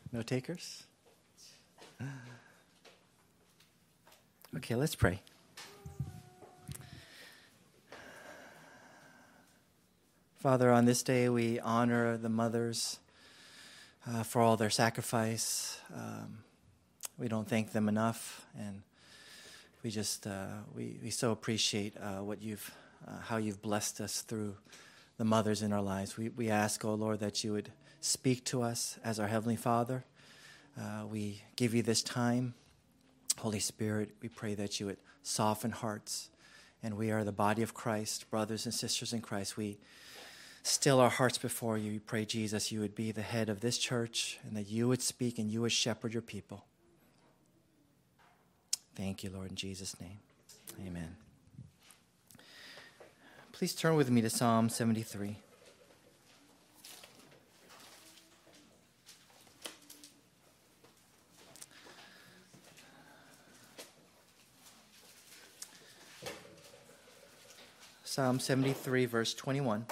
No takers? Okay, let's pray. Father, on this day we honor the mothers for all their sacrifice. We don't thank them enough, and we just we so appreciate how you've blessed us through the mothers in our lives. We ask, oh Lord, that you would speak to us as our Heavenly Father. We give you this time. Holy Spirit, we pray that you would soften hearts, and we are the body of Christ, brothers and sisters in Christ. We still our hearts before you. We pray, Jesus, you would be the head of this church, and that you would speak and you would shepherd your people. Thank you, Lord, in Jesus' name. Amen. Please turn with me to Psalm 73. Psalm 73, verse 21.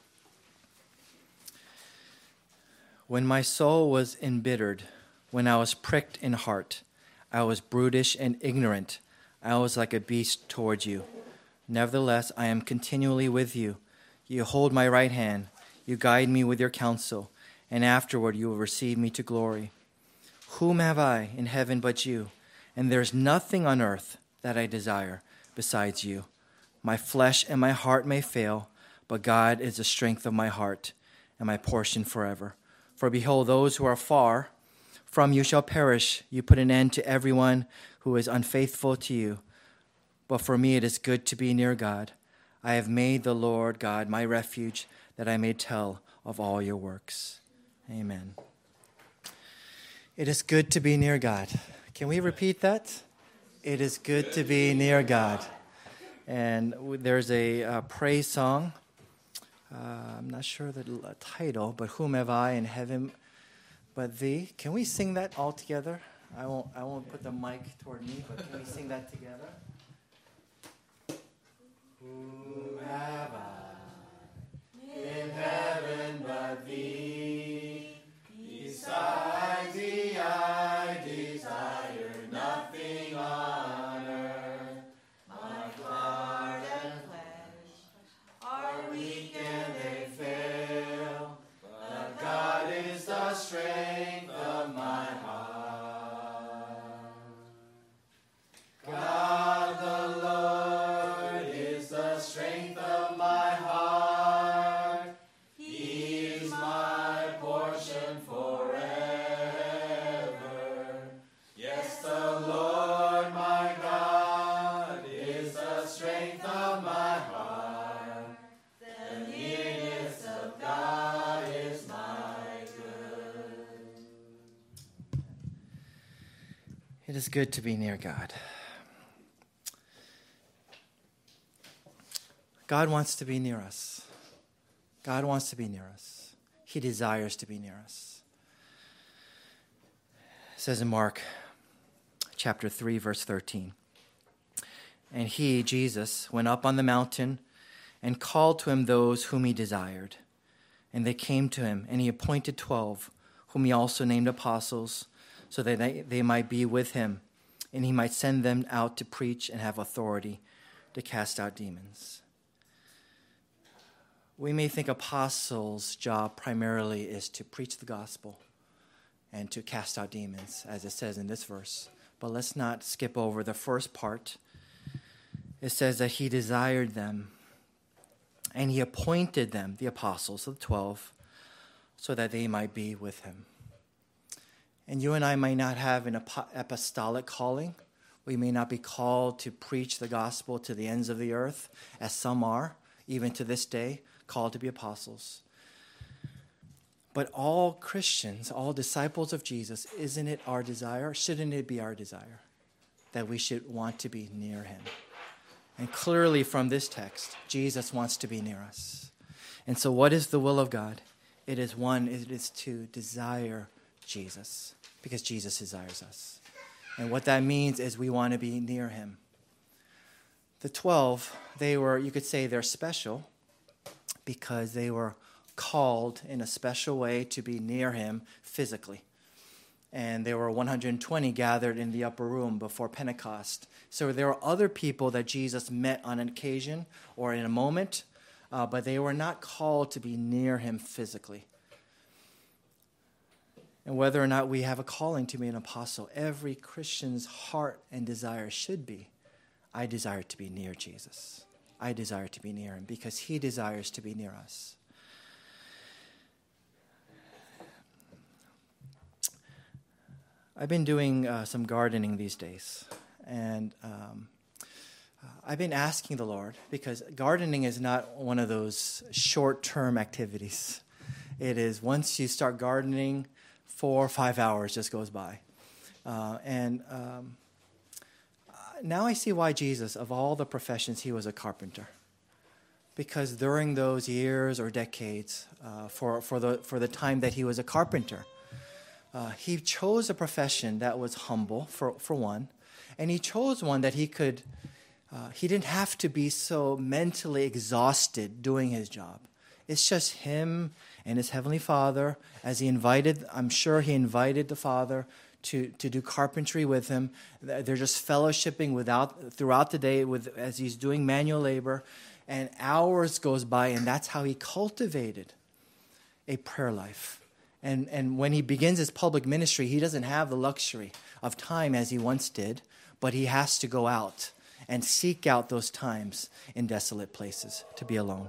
When my soul was embittered, when I was pricked in heart, I was brutish and ignorant. I was like a beast towards you. Nevertheless, I am continually with you. You hold my right hand. You guide me with your counsel, and afterward you will receive me to glory. Whom have I in heaven but you? And there is nothing on earth that I desire besides you. My flesh and my heart may fail, but God is the strength of my heart and my portion forever. For behold, those who are far from you shall perish. You put an end to everyone who is unfaithful to you. But for me it is good to be near God. I have made the Lord God my refuge, that I may tell of all your works. Amen. It is good to be near God. Can we repeat that? It is good to be near God. And there's a praise song. I'm not sure the title, but whom have I in heaven but thee? Can we sing that all together? I won't put the mic toward me, but can we sing that together? Whom have I in heaven but thee? Besides thee I desire nothing on earth. My heart and flesh are weak and they fail, but God is the strength of my heart. God the Lord is the strength of my heart. He is my portion forever. Yes, the Lord my God is the strength of my heart. The nearness of God is my good. It is good to be near God. God wants to be near us. God wants to be near us. He desires to be near us. It says in Mark chapter 3, verse 13, and he, Jesus, went up on the mountain and called to him those whom he desired. And they came to him, and he appointed 12, whom he also named apostles, so that they might be with him, and he might send them out to preach and have authority to cast out demons. We may think apostles' job primarily is to preach the gospel and to cast out demons, as it says in this verse. But let's not skip over the first part. It says that he desired them, and he appointed them, the apostles, the 12, so that they might be with him. And you and I might not have an apostolic calling. We may not be called to preach the gospel to the ends of the earth, as some are, even to this day, called to be apostles. But all Christians, all disciples of Jesus, isn't it our desire? Shouldn't it be our desire that we should want to be near him? And clearly from this text, Jesus wants to be near us. And so what is the will of God? It is to desire Jesus, because Jesus desires us. And what that means is we want to be near him. The 12, you could say they're special because they were called in a special way to be near him physically. And there were 120 gathered in the upper room before Pentecost. So there were other people that Jesus met on an occasion or in a moment, but they were not called to be near him physically. And whether or not we have a calling to be an apostle, every Christian's heart and desire should be, I desire to be near Jesus. I desire to be near him because he desires to be near us. I've been doing some gardening these days, and I've been asking the Lord, because gardening is not one of those short-term activities. It is once you start gardening, 4 or 5 hours just goes by. Now I see why Jesus, of all the professions, he was a carpenter. Because during those years or decades, for the time that he was a carpenter, he chose a profession that was humble, for one, and he chose one that he didn't have to be so mentally exhausted doing his job. It's just him and his Heavenly Father, I'm sure he invited the Father to do carpentry with him. They're just fellowshipping throughout the day as he's doing manual labor, and hours goes by, and that's how he cultivated a prayer life. And when he begins his public ministry, he doesn't have the luxury of time as he once did, but he has to go out and seek out those times in desolate places to be alone.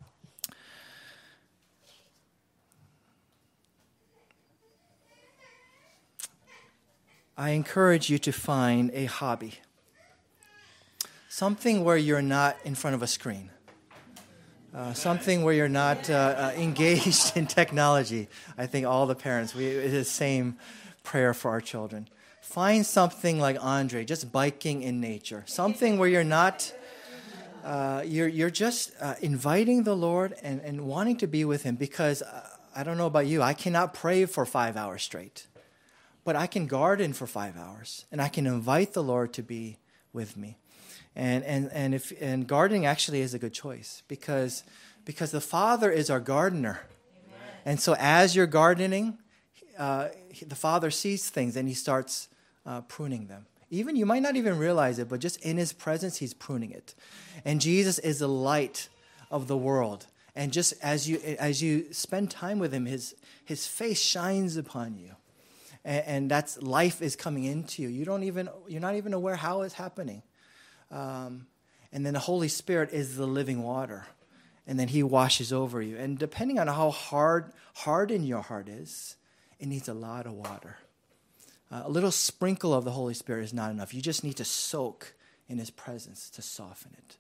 I encourage you to find a hobby, something where you're not in front of a screen. Something where you're not engaged in technology. I think all the parents, it is the same prayer for our children. Find something like Andre, just biking in nature. Something where you're not, you're just inviting the Lord and wanting to be with him. Because I don't know about you, I cannot pray for 5 hours straight. But I can garden for 5 hours. And I can invite the Lord to be with me. And gardening actually is a good choice because the Father is our gardener. Amen. And so as you're gardening, the Father sees things and he starts pruning them. Even you might not even realize it, but just in his presence, he's pruning it. And Jesus is the light of the world. And just as you spend time with him, his face shines upon you. And that's life is coming into you. You're not even aware how it's happening. And then the Holy Spirit is the living water. And then he washes over you. And depending on how hardened your heart is, it needs a lot of water. A little sprinkle of the Holy Spirit is not enough. You just need to soak in his presence to soften it.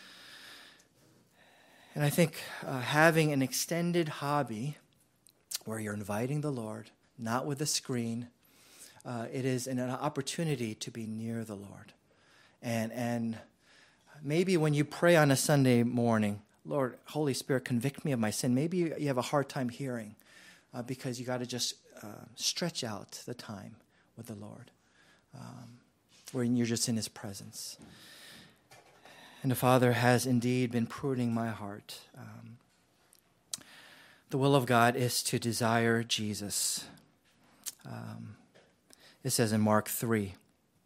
And I think having an extended hobby where you're inviting the Lord, not with a screen, it is an opportunity to be near the Lord. And maybe when you pray on a Sunday morning, Lord, Holy Spirit, convict me of my sin. Maybe you have a hard time hearing because you got to just stretch out the time with the Lord where you're just in his presence. And the Father has indeed been pruning my heart. The will of God is to desire Jesus. It says in Mark 3,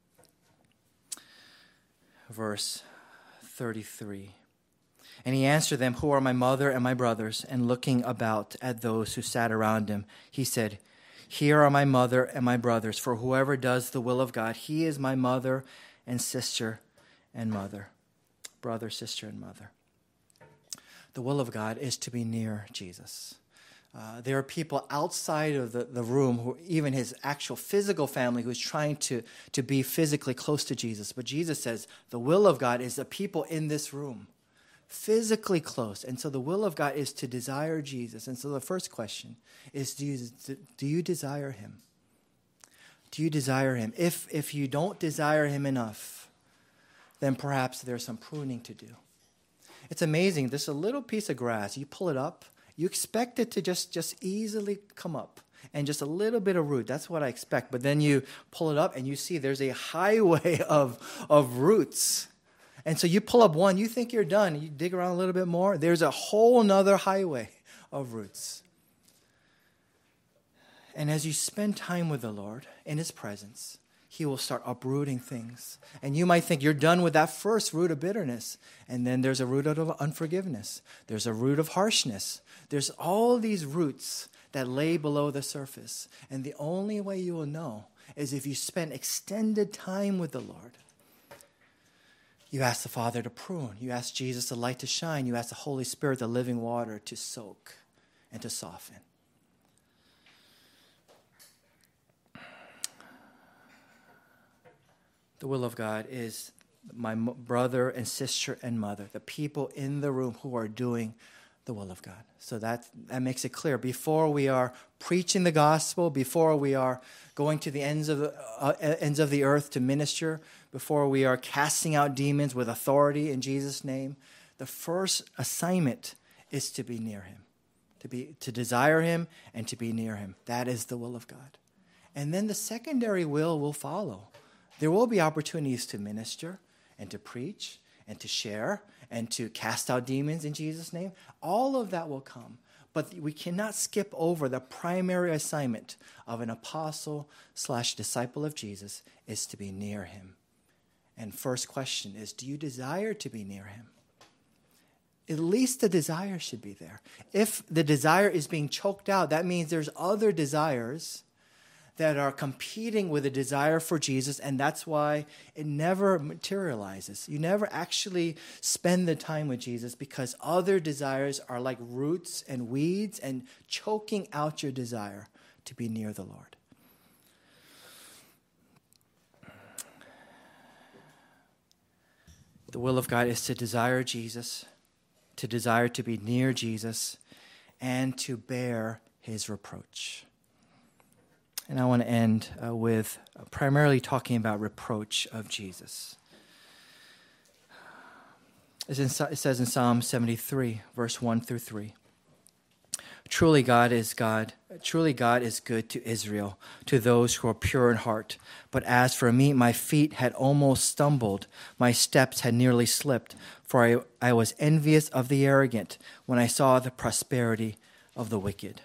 verse 33. And he answered them, "Who are my mother and my brothers?" And looking about at those who sat around him, he said, "Here are my mother and my brothers, for whoever does the will of God, he is my mother and sister and mother." Brother, sister, and mother. The will of God is to be near Jesus. There are people outside of the room, who even his actual physical family, who's trying to be physically close to Jesus. But Jesus says the will of God is the people in this room, physically close. And so the will of God is to desire Jesus. And so the first question is, do you desire him? Do you desire him? If you don't desire him enough, then perhaps there's some pruning to do. It's amazing. There's a little piece of grass. You pull it up. You expect it to just easily come up and just a little bit of root. That's what I expect. But then you pull it up and you see there's a highway of roots. And so you pull up one, you think you're done. You dig around a little bit more. There's a whole nother highway of roots. And as you spend time with the Lord in his presence, he will start uprooting things. And you might think you're done with that first root of bitterness. And then there's a root of unforgiveness. There's a root of harshness. There's all these roots that lay below the surface. And the only way you will know is if you spend extended time with the Lord. You ask the Father to prune. You ask Jesus the light to shine. You ask the Holy Spirit, the living water, to soak and to soften. The will of God is my brother and sister and mother, the people in the room who are doing the will of God. So that makes it clear. Before we are preaching the gospel, before we are going to the ends of the earth to minister, before we are casting out demons with authority in Jesus' name, the first assignment is to be near him, to desire him and to be near him. That is the will of God. And then the secondary will follow. There will be opportunities to minister and to preach and to share and to cast out demons in Jesus' name. All of that will come. But we cannot skip over the primary assignment of an apostle/disciple of Jesus is to be near him. And first question is, do you desire to be near him? At least the desire should be there. If the desire is being choked out, that means there's other desires that are competing with a desire for Jesus, and that's why it never materializes. You never actually spend the time with Jesus because other desires are like roots and weeds and choking out your desire to be near the Lord. The will of God is to desire Jesus, to desire to be near Jesus, and to bear his reproach. And I want to end with primarily talking about reproach of Jesus. It says in Psalm 73, verse 1 through 3. Truly God is good to Israel, to those who are pure in heart. But as for me, my feet had almost stumbled, my steps had nearly slipped, for I was envious of the arrogant when I saw the prosperity of the wicked.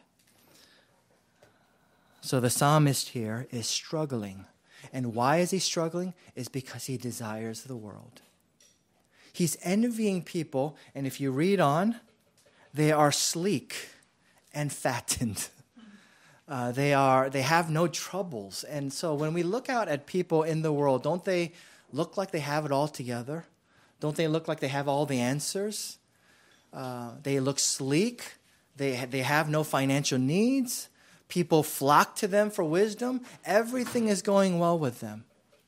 So the psalmist here is struggling. And why is he struggling? Is because he desires the world. He's envying people, and if you read on, they are sleek and fattened. They have no troubles. And so when we look out at people in the world, don't they look like they have it all together? Don't they look like they have all the answers? They look sleek. They have no financial needs. People flock to them for wisdom. Everything is going well with them.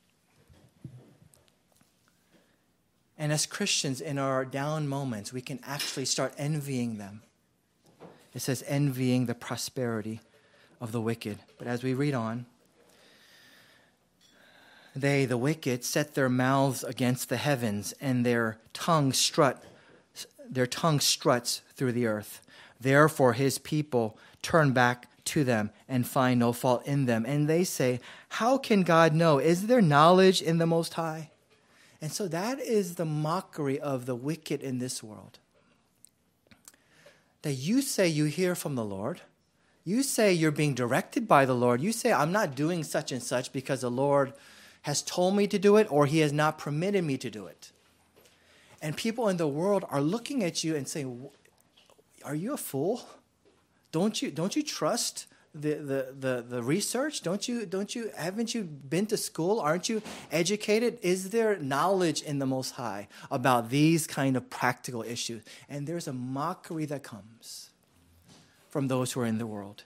And as Christians, in our down moments, we can actually start envying them. It says envying the prosperity of the wicked. But as we read on, they, the wicked, set their mouths against the heavens, and their tongue struts through the earth. Therefore his people turn back to them and find no fault in them. And they say, how can God know? Is there knowledge in the Most High? And so that is the mockery of the wicked in this world. That you say you hear from the Lord. You say you're being directed by the Lord. You say, I'm not doing such and such because the Lord has told me to do it or he has not permitted me to do it. And people in the world are looking at you and saying, are you a fool? Don't you trust the research? Haven't you been to school? Aren't you educated? Is there knowledge in the Most High about these kind of practical issues? And there's a mockery that comes from those who are in the world.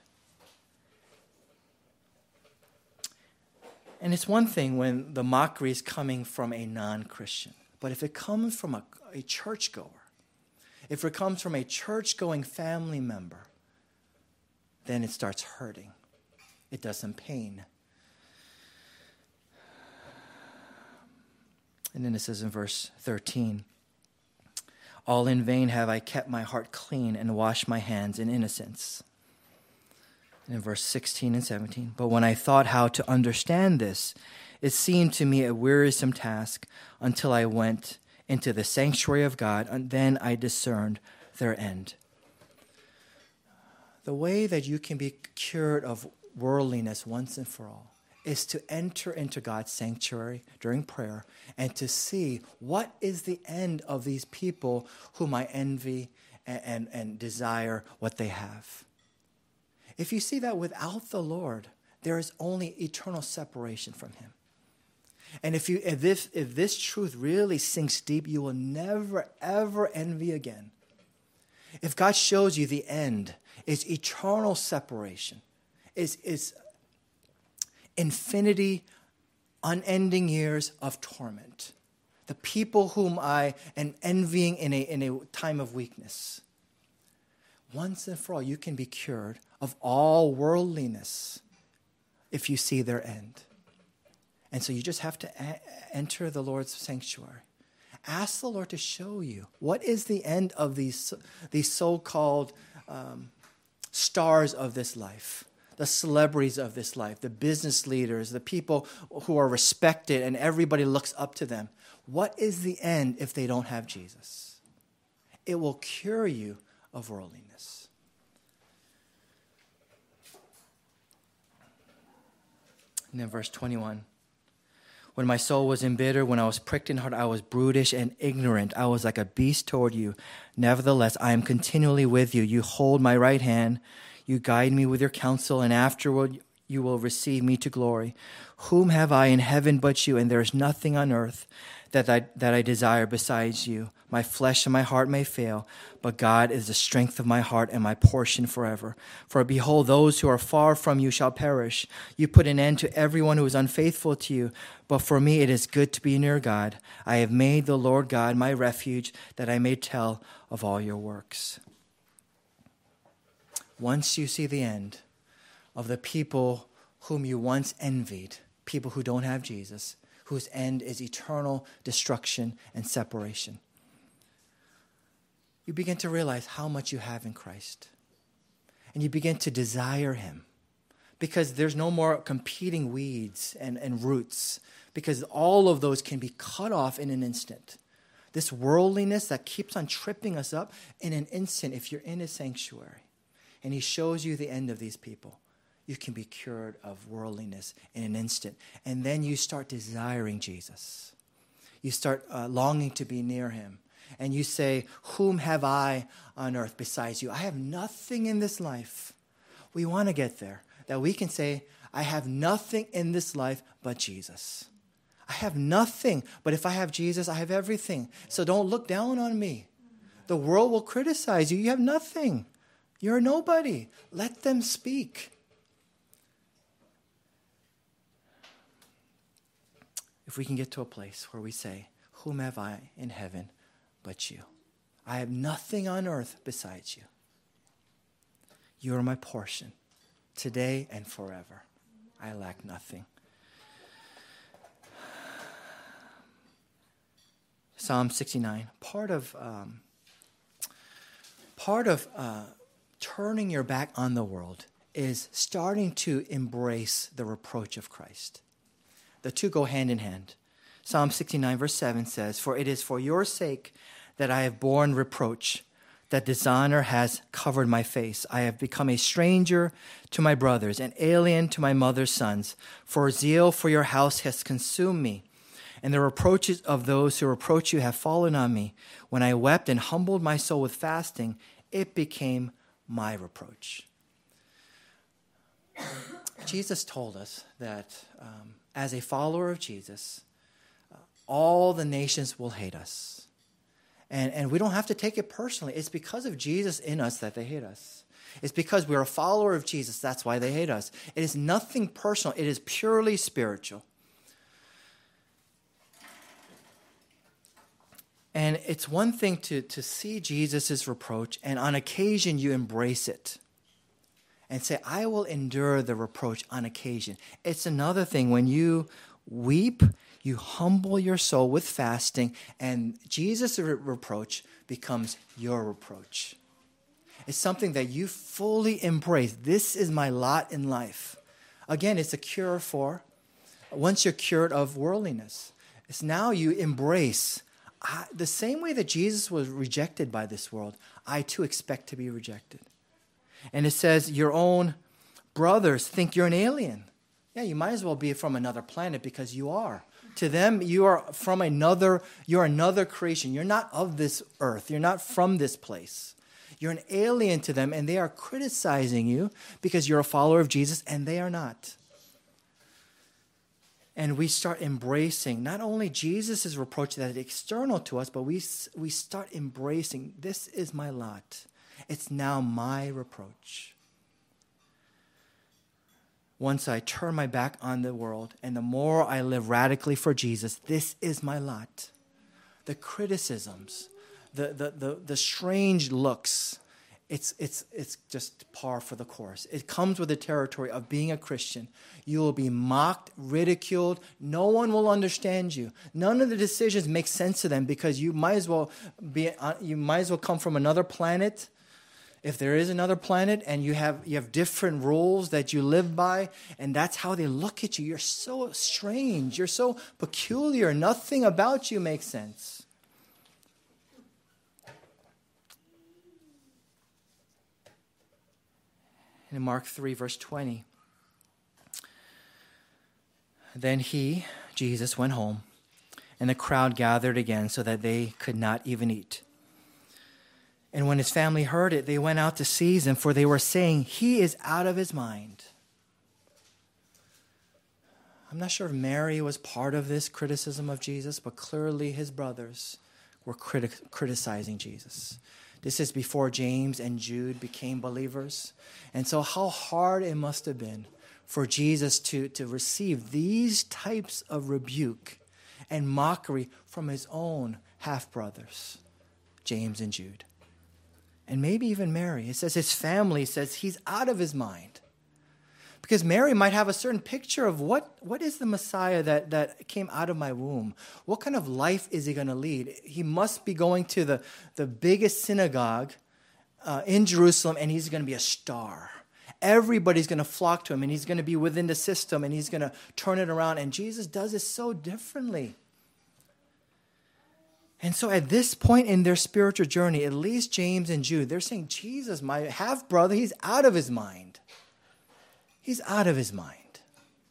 And it's one thing when the mockery is coming from a non-Christian, but if it comes from a churchgoer, if it comes from a church-going family member, then it starts hurting. It does some pain. And then it says in verse 13, all in vain have I kept my heart clean and washed my hands in innocence. And in verse 16 and 17, but when I thought how to understand this, it seemed to me a wearisome task until I went into the sanctuary of God, and then I discerned their end. The way that you can be cured of worldliness once and for all is to enter into God's sanctuary during prayer and to see what is the end of these people whom I envy and desire what they have. If you see that without the Lord, there is only eternal separation from him. And if this truth really sinks deep, you will never, ever envy again. If God shows you the end is eternal separation, is infinity, unending years of torment, the people whom I am envying in a time of weakness, once and for all, you can be cured of all worldliness if you see their end. And so you just have to enter the Lord's sanctuary. Ask the Lord to show you what is the end of these so-called stars of this life, the celebrities of this life, the business leaders, the people who are respected and everybody looks up to them. What is the end if they don't have Jesus? It will cure you of worldliness. And then verse 21. When my soul was embittered, when I was pricked in heart, I was brutish and ignorant. I was like a beast toward you. Nevertheless, I am continually with you. You hold my right hand. You guide me with your counsel, and afterward you will receive me to glory. Whom have I in heaven but you? And there is nothing on earth that I desire besides you. My flesh and my heart may fail, but God is the strength of my heart and my portion forever. For behold, those who are far from you shall perish. You put an end to everyone who is unfaithful to you. But for me it is good to be near God. I have made the Lord God my refuge, that I may tell of all your works. Once you see the end of the people whom you once envied, people who don't have Jesus, whose end is eternal destruction and separation, you begin to realize how much you have in Christ. And you begin to desire him, because there's no more competing weeds and roots, because all of those can be cut off in an instant. This worldliness that keeps on tripping us up, in an instant, if you're in his sanctuary and he shows you the end of these people, you can be cured of worldliness in an instant. And then you start desiring Jesus. You start longing to be near him. And you say, whom have I on earth besides you? I have nothing in this life. We want to get there, that we can say, I have nothing in this life but Jesus. I have nothing, but if I have Jesus, I have everything. So don't look down on me. The world will criticize you. You have nothing. You're a nobody. Let them speak. If we can get to a place where we say, whom have I in heaven but you? I have nothing on earth besides you. You are my portion, today and forever. I lack nothing. Psalm 69. Part of turning your back on the world is starting to embrace the reproach of Christ. The two go hand in hand. Psalm 69 verse 7 says, for it is for your sake that I have borne reproach, that dishonor has covered my face. I have become a stranger to my brothers, an alien to my mother's sons. For zeal for your house has consumed me, and the reproaches of those who reproach you have fallen on me. When I wept and humbled my soul with fasting, it became my reproach. Jesus told us that as a follower of Jesus, all the nations will hate us. And we don't have to take it personally. It's because of Jesus in us that they hate us. It's because we're a follower of Jesus, that's why they hate us. It is nothing personal. It is purely spiritual. And it's one thing to see Jesus' reproach, and on occasion you embrace it and say, I will endure the reproach on occasion. It's another thing when you weep, you humble your soul with fasting, and Jesus' reproach becomes your reproach. It's something that you fully embrace. This is my lot in life. Again, it's a cure for, once you're cured of worldliness, it's now you embrace the same way that Jesus was rejected by this world, I too expect to be rejected. And it says, your own brothers think you're an alien. Yeah, you might as well be from another planet because you are. To them, you're another creation. You're not of this earth. You're not from this place. You're an alien to them, and they are criticizing you because you're a follower of Jesus, and they are not. And we start embracing not only Jesus' reproach that is external to us, but we start embracing, this is my lot. It's now my reproach. Once I turn my back on the world, and the more I live radically for Jesus, this is my lot. The criticisms, the strange looks, it's just par for the course. It comes with the territory of being a Christian. You will be mocked, ridiculed. No one will understand you. None of the decisions make sense to them because you might as well come from another planet. If there is another planet and you have different rules that you live by, and that's how they look at you. You're so strange. You're so peculiar. Nothing about you makes sense. And in Mark 3, verse 20, then he, Jesus, went home, and the crowd gathered again so that they could not even eat. And when his family heard it, they went out to seize him, for they were saying, he is out of his mind. I'm not sure if Mary was part of this criticism of Jesus, but clearly his brothers were criticizing Jesus. This is before James and Jude became believers. And so how hard it must have been for Jesus to receive these types of rebuke and mockery from his own half-brothers, James and Jude. And maybe even Mary. It says his family says he's out of his mind. Because Mary might have a certain picture of what is the Messiah that came out of my womb? What kind of life is he going to lead? He must be going to the biggest synagogue in Jerusalem, and he's going to be a star. Everybody's going to flock to him, and he's going to be within the system, and he's going to turn it around. And Jesus does it so differently. And so at this point in their spiritual journey, at least James and Jude, they're saying, Jesus, my half-brother, he's out of his mind. He's out of his mind.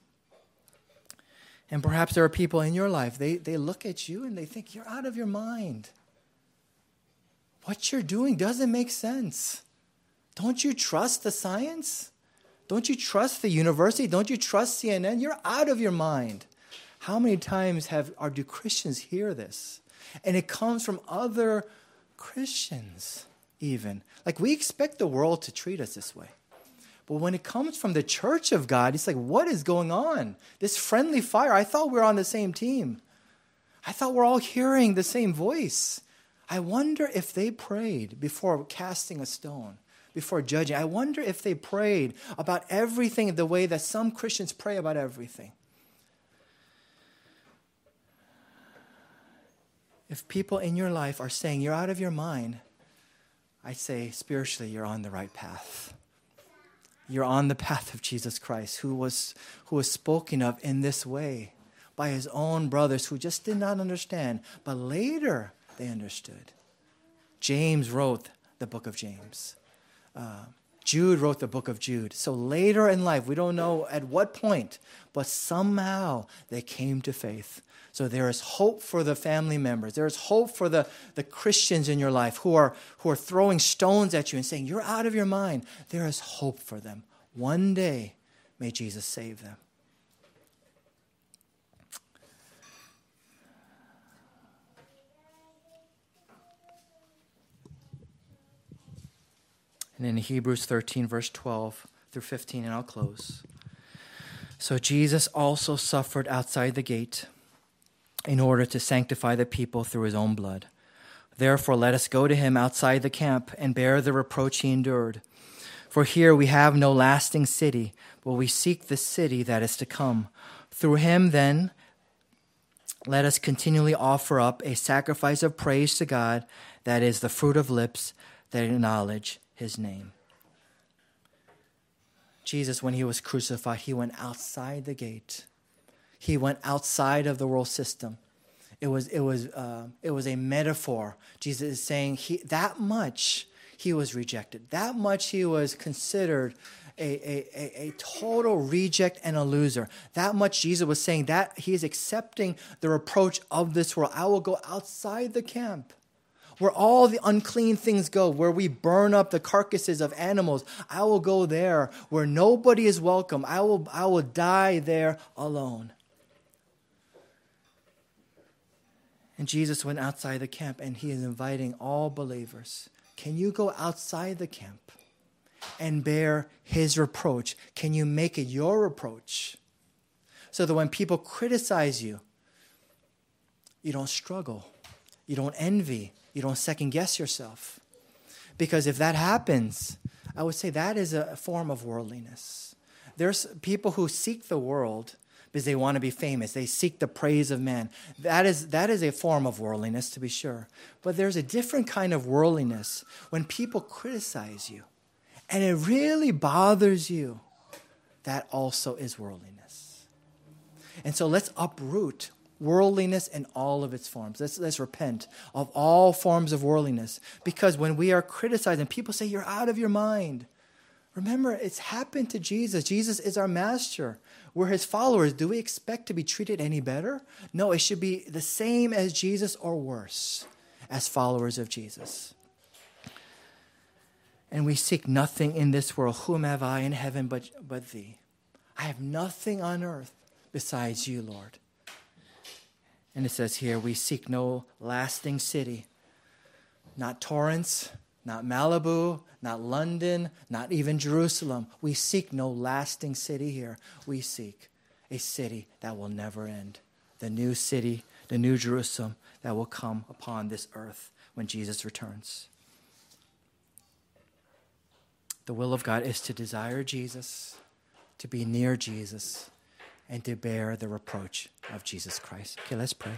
And perhaps there are people in your life, they look at you and they think, you're out of your mind. What you're doing doesn't make sense. Don't you trust the science? Don't you trust the university? Don't you trust CNN? You're out of your mind. How many times do Christians hear this? And it comes from other Christians even. Like we expect the world to treat us this way. But when it comes from the church of God, it's like, what is going on? This friendly fire, I thought we were on the same team. I thought we're all hearing the same voice. I wonder if they prayed before casting a stone, before judging. I wonder if they prayed about everything the way that some Christians pray about everything. If people in your life are saying you're out of your mind, I say spiritually you're on the right path. You're on the path of Jesus Christ, who was spoken of in this way by his own brothers who just did not understand, but later they understood. James wrote the book of James. Jude wrote the book of Jude. So later in life, we don't know at what point, but somehow they came to faith. So there is hope for the family members. There is hope for the Christians in your life who are throwing stones at you and saying, you're out of your mind. There is hope for them. One day, may Jesus save them. And in Hebrews 13, verse 12 through 15, and I'll close. So Jesus also suffered outside the gate in order to sanctify the people through his own blood. Therefore, let us go to him outside the camp and bear the reproach he endured. For here we have no lasting city, but we seek the city that is to come. Through him, then, let us continually offer up a sacrifice of praise to God, that is the fruit of lips that acknowledge his name. Jesus, when he was crucified, he went outside the gate. He went outside of the world system. It was a metaphor. Jesus is saying that much he was rejected. That much he was considered a total reject and a loser. That much Jesus was saying that he is accepting the reproach of this world. I will go outside the camp where all the unclean things go, where we burn up the carcasses of animals. I will go there where nobody is welcome. I will die there alone. And Jesus went outside the camp, and he is inviting all believers. Can you go outside the camp and bear his reproach? Can you make it your reproach? So that when people criticize you, you don't struggle. You don't envy. You don't second guess yourself. Because if that happens, I would say that is a form of worldliness. There's people who seek the world because they want to be famous. They seek the praise of man. That is a form of worldliness, to be sure. But there's a different kind of worldliness when people criticize you and it really bothers you. That also is worldliness. And so let's uproot worldliness in all of its forms. Let's repent of all forms of worldliness. Because when we are criticized and people say, you're out of your mind, remember, it's happened to Jesus. Jesus is our master. We're his followers. Do we expect to be treated any better? No, it should be the same as Jesus or worse as followers of Jesus. And we seek nothing in this world. Whom have I in heaven but thee? I have nothing on earth besides you, Lord. And it says here, we seek no lasting city. Not Torrance, not Malibu, not London, not even Jerusalem. We seek no lasting city here. We seek a city that will never end. The new city, the new Jerusalem that will come upon this earth when Jesus returns. The will of God is to desire Jesus, to be near Jesus, and to bear the reproach of Jesus Christ. Okay, let's pray.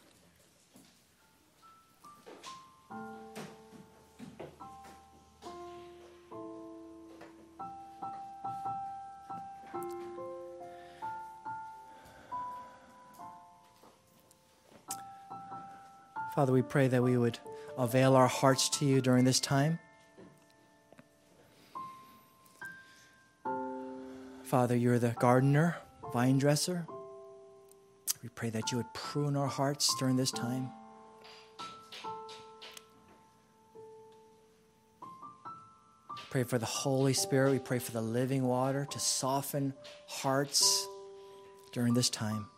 Father, we pray that we would avail our hearts to you during this time. Father, you're the gardener, vine dresser. We pray that you would prune our hearts during this time. Pray for the Holy Spirit. We pray for the living water to soften hearts during this time.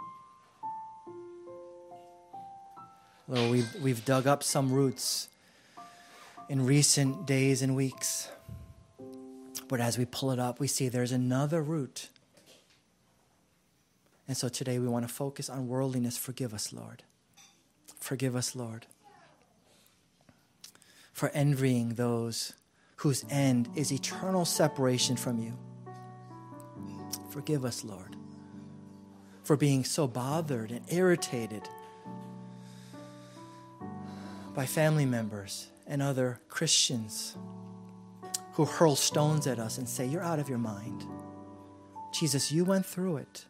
Lord, we've dug up some roots in recent days and weeks. But as we pull it up, we see there's another root. And so today we want to focus on worldliness. Forgive us, Lord. Forgive us, Lord, for envying those whose end is eternal separation from you. Forgive us, Lord, for being so bothered and irritated by family members and other Christians who hurl stones at us and say, you're out of your mind. Jesus, you went through it.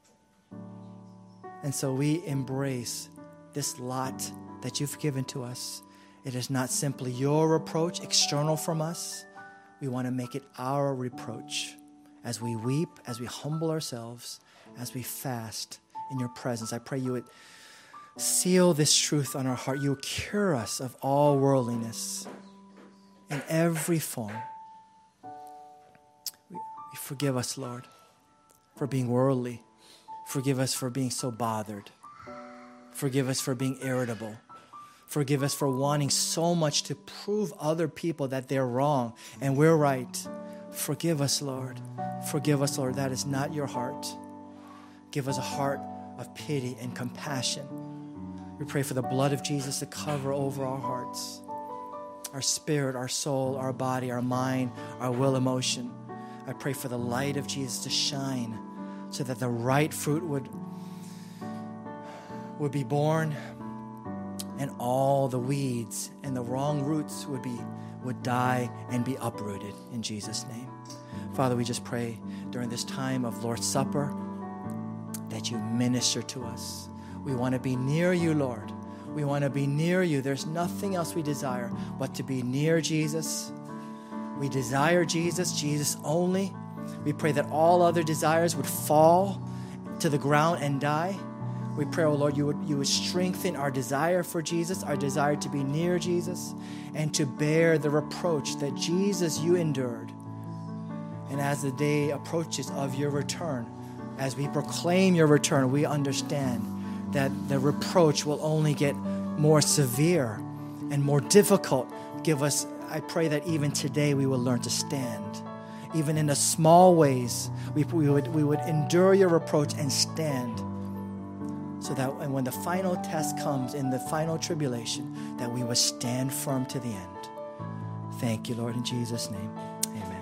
And so we embrace this lot that you've given to us. It is not simply your reproach external from us. We want to make it our reproach as we weep, as we humble ourselves, as we fast in your presence. I pray you would seal this truth on our heart. You will cure us of all worldliness in every form. Forgive us, Lord, for being worldly. Forgive us for being so bothered. Forgive us for being irritable. Forgive us for wanting so much to prove other people that they're wrong and we're right. Forgive us, Lord. Forgive us, Lord. That is not your heart. Give us a heart of pity and compassion. We pray for the blood of Jesus to cover over our hearts, our spirit, our soul, our body, our mind, our will, emotion. I pray for the light of Jesus to shine so that the right fruit would be born and all the weeds and the wrong roots would die and be uprooted in Jesus' name. Father, we just pray during this time of Lord's Supper that you minister to us. We want to be near you, Lord. We want to be near you. There's nothing else we desire but to be near Jesus. We desire Jesus, Jesus only. We pray that all other desires would fall to the ground and die. We pray, oh Lord, you would strengthen our desire for Jesus, our desire to be near Jesus, and to bear the reproach that Jesus, you endured. And as the day approaches of your return, as we proclaim your return, we understand that the reproach will only get more severe and more difficult. I pray that even today we will learn to stand. Even in the small ways, we would endure your reproach and stand, so that when the final test comes in the final tribulation, that we will stand firm to the end. Thank you, Lord, in Jesus' name.